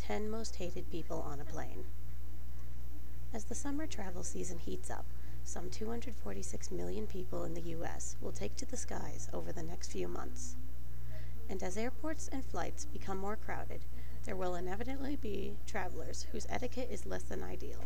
10 most hated people on a plane. As the summer travel season heats up, some 246 million people in the U.S. will take to the skies over the next few months. And as airports and flights become more crowded, there will inevitably be travelers whose etiquette is less than ideal.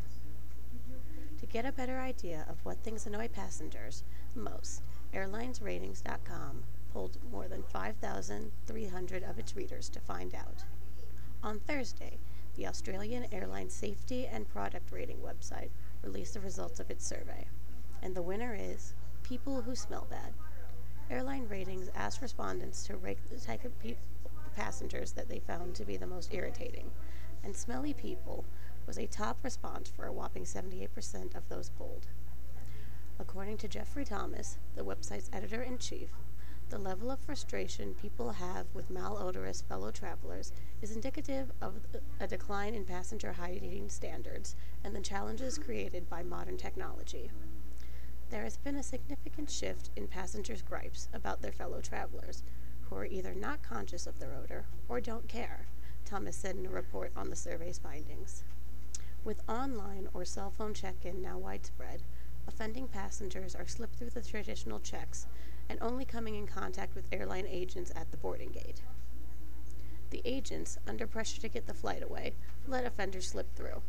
To get a better idea of what things annoy passengers most, AirlinesRatings.com polled more than 5,300 of its readers to find out. On Thursday, the Australian Airline Safety and Product Rating website released the results of its survey, and the winner is people who smell bad. Airline Ratings asked respondents to rate the type of passengers that they found to be the most irritating, and smelly people was a top response for a whopping 78% of those polled. According to Jeffrey Thomas, the website's editor-in-chief, the level of frustration people have with malodorous fellow travelers is indicative of a decline in passenger hygiene standards and the challenges created by modern technology. There has been a significant shift in passengers' gripes about their fellow travelers, who are either not conscious of their odor or don't care, Thomas said in a report on the survey's findings. With online or cell phone check-in now widespread, offending passengers are slipped through the traditional checks and only coming in contact with airline agents at the boarding gate. The agents, under pressure to get the flight away, let offenders slip through.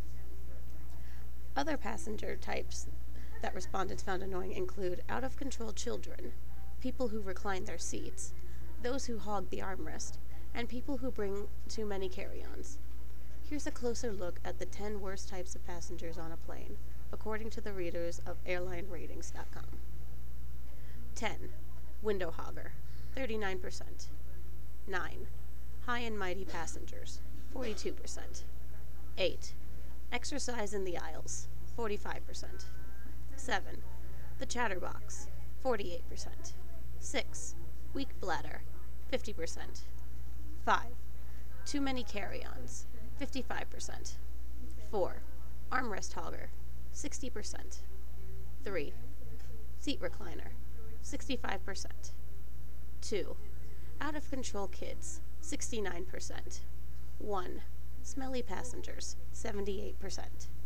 Other passenger types that respondents found annoying include out-of-control children, people who recline their seats, those who hog the armrest, and people who bring too many carry-ons. Here's a closer look at the 10 worst types of passengers on a plane, according to the readers of AirlineRatings.com. 10. Window hogger, 39%. 9. High and mighty passengers, 42%. 8. Exercise in the aisles, 45%. 7. The chatterbox, 48%. 6. Weak bladder, 50%. 5. Too many carry-ons, 55%. 4. Armrest hogger, 60%. 3. Seat recliner, 65%. 2. Out-of-control kids, 69%. 1. Smelly passengers, 78%.